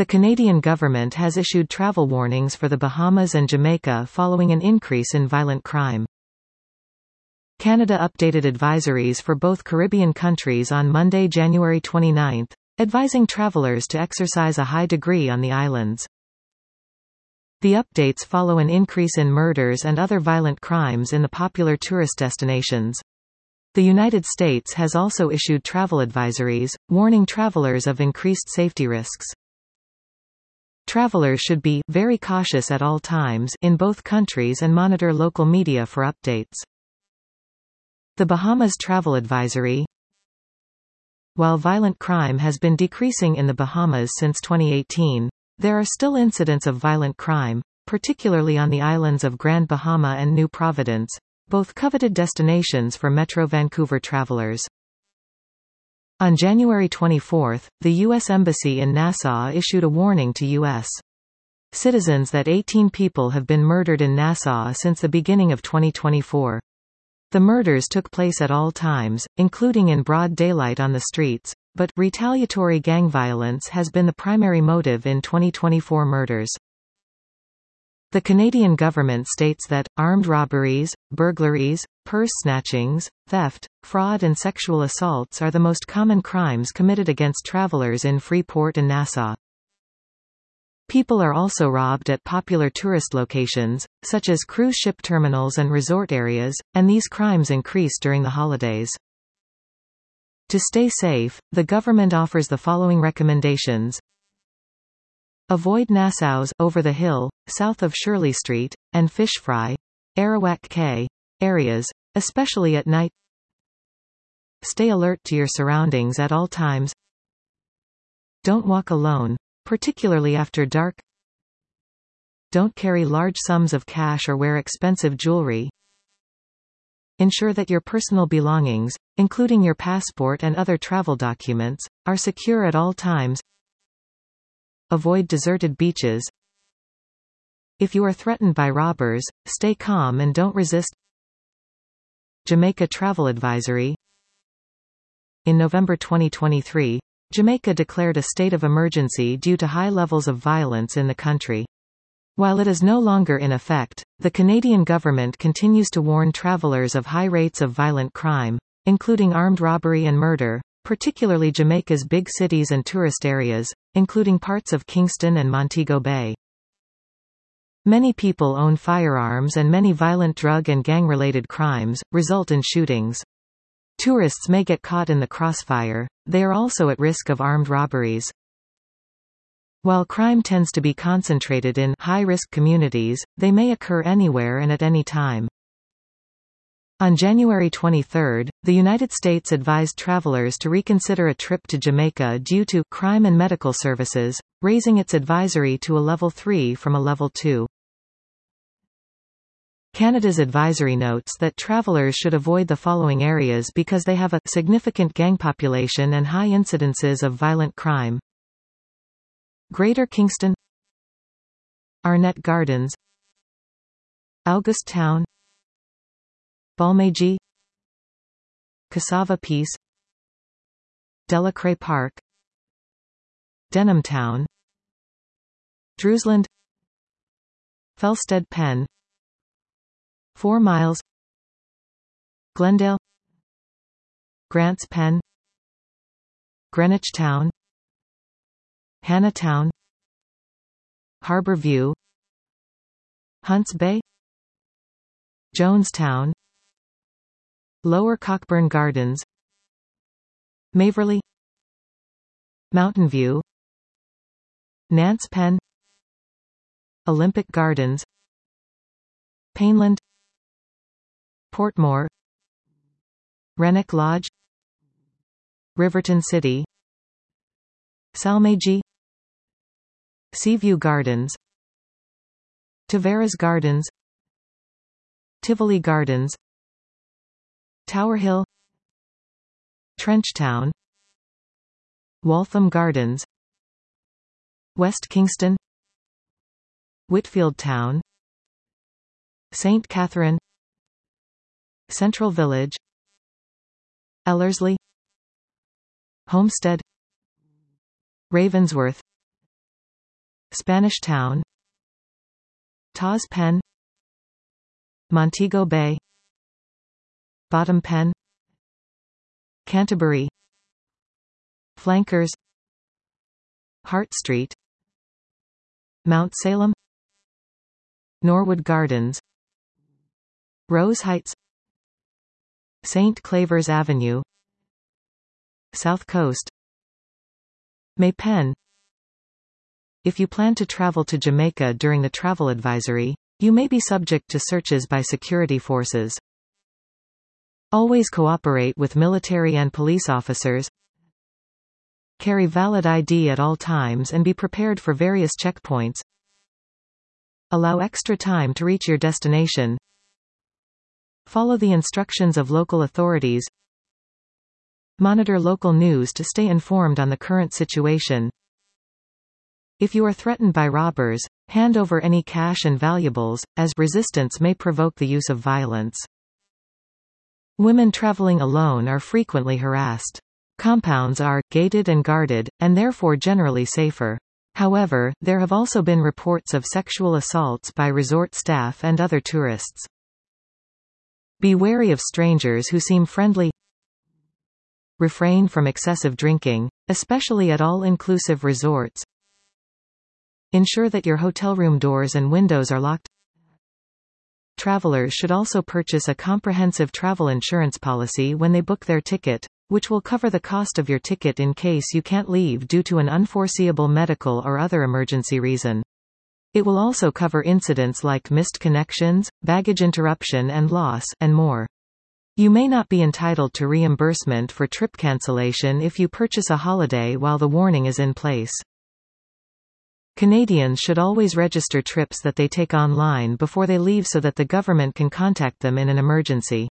The Canadian government has issued travel warnings for the Bahamas and Jamaica following an increase in violent crime. Canada updated advisories for both Caribbean countries on Monday, January 29, advising travelers to exercise a high degree on the islands. The updates follow an increase in murders and other violent crimes in the popular tourist destinations. The United States has also issued travel advisories, warning travelers of increased safety risks. Travelers should be very cautious at all times in both countries and monitor local media for updates. The Bahamas Travel Advisory. While violent crime has been decreasing in the Bahamas since 2018, there are still incidents of violent crime, particularly on the islands of Grand Bahama and New Providence, both coveted destinations for Metro Vancouver travelers. On January 24, the U.S. Embassy in Nassau issued a warning to U.S. citizens that 18 people have been murdered in Nassau since the beginning of 2024. The murders took place at all times, including in broad daylight on the streets, but retaliatory gang violence has been the primary motive in 2024 murders. The Canadian government states that armed robberies, burglaries, purse snatchings, theft, fraud and sexual assaults are the most common crimes committed against travelers in Freeport and Nassau. People are also robbed at popular tourist locations, such as cruise ship terminals and resort areas, and these crimes increase during the holidays. To stay safe, the government offers the following recommendations. Avoid Nassau's Over the Hill, south of Shirley Street, and Fish Fry, Arawak Cay areas, especially at night. Stay alert to your surroundings at all times. Don't walk alone, particularly after dark. Don't carry large sums of cash or wear expensive jewelry. Ensure that your personal belongings, including your passport and other travel documents, are secure at all times. Avoid deserted beaches. If you are threatened by robbers, stay calm and don't resist. Jamaica Travel Advisory. In November 2023, Jamaica declared a state of emergency due to high levels of violence in the country. While it is no longer in effect, the Canadian government continues to warn travelers of high rates of violent crime, including armed robbery and murder, particularly Jamaica's big cities and tourist areas, including parts of Kingston and Montego Bay. Many people own firearms and many violent drug and gang-related crimes result in shootings. Tourists may get caught in the crossfire. They are also at risk of armed robberies. While crime tends to be concentrated in high-risk communities, they may occur anywhere and at any time. On January 23, the United States advised travelers to reconsider a trip to Jamaica due to crime and medical services, raising its advisory to a level 3 from a level 2. Canada's advisory notes that travelers should avoid the following areas because they have a significant gang population and high incidences of violent crime. Greater Kingston, Arnett Gardens, August Town, Balmagie, Cassava Peace, Delacroix Park, Denham Town, Drewsland, Felsted Pen, 4 Miles, Glendale, Grants Pen, Greenwich Town, Hannah Town, Harbour View, Hunts Bay, Jonestown, Lower Cockburn Gardens, Maverley, Mountain View, Nance Pen, Olympic Gardens, Painland, Portmore, Renwick Lodge, Riverton City, Salmagie, Seaview Gardens, Tavares Gardens, Tivoli Gardens, Tower Hill, Trenchtown, Waltham Gardens, West Kingston, Whitfield Town, St. Catherine, Central Village, Ellerslie, Homestead, Ravensworth, Spanish Town, Taws Pen, Montego Bay, Bottom Pen, Canterbury, Flankers, Hart Street, Mount Salem, Norwood Gardens, Rose Heights, St. Clavers Avenue, South Coast, May Pen. If you plan to travel to Jamaica during the travel advisory, you may be subject to searches by security forces. Always cooperate with military and police officers. Carry valid ID at all times and be prepared for various checkpoints. Allow extra time to reach your destination. Follow the instructions of local authorities. Monitor local news to stay informed on the current situation. If you are threatened by robbers, hand over any cash and valuables, as resistance may provoke the use of violence. Women traveling alone are frequently harassed. Compounds are gated and guarded, and therefore generally safer. However, there have also been reports of sexual assaults by resort staff and other tourists. Be wary of strangers who seem friendly. Refrain from excessive drinking, especially at all-inclusive resorts. Ensure that your hotel room doors and windows are locked. Travelers should also purchase a comprehensive travel insurance policy when they book their ticket, which will cover the cost of your ticket in case you can't leave due to an unforeseeable medical or other emergency reason. It will also cover incidents like missed connections, baggage interruption and loss, and more. You may not be entitled to reimbursement for trip cancellation if you purchase a holiday while the warning is in place. Canadians should always register trips that they take online before they leave so that the government can contact them in an emergency.